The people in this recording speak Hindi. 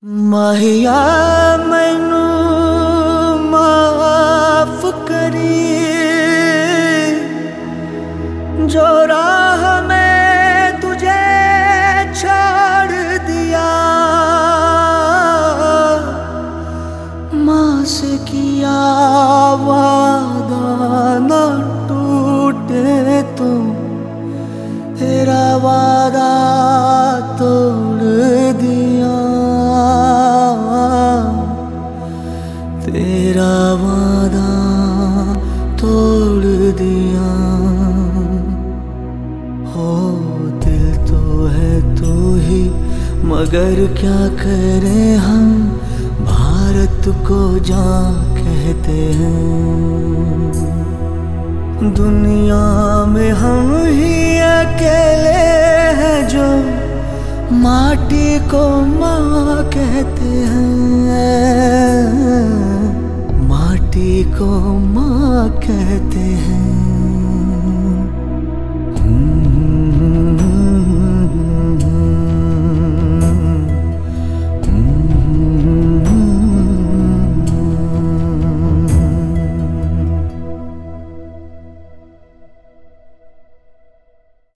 माहिया मैनू माफ करी, जो राह में तुझे छोड़ दिया। माँ से किया वादा न टूटे तो तेरा वादा तोड़ दिया। तेरा वादा तोड़ दिया। हो दिल तो है तू ही, मगर क्या करें हम, भारत को जान कहते हैं। दुनिया में हम ही अकेले हैं जो माटी को माँ कहते हैं। माटी को माँ कहते हैं।